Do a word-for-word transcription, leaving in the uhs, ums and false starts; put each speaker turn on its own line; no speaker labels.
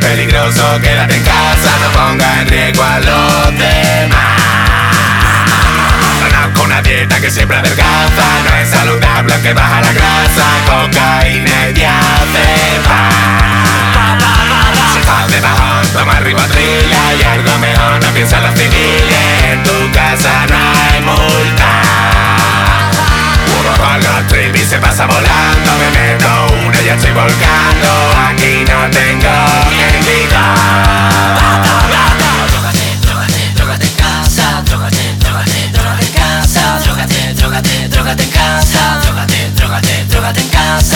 peligroso, quédate en casa, no ponga en riesgo a los demás. Conozco una dieta que siempre adelgaza, no es saludable aunque baja la grasa, cocaína y diazepam. Si estás de bajón, toma ribotril, hay algo mejor, no piensa en la familia, en tu casa no hay multa. Con los tripis se pasa volando, me meto una y ya estoy volcando, aquí no tengo que invitar.
Drógate, drógate, drógate en casa, drógate, drógate, drógate en casa, drógate, drógate, drógate en casa, drógate, drógate, drógate en casa.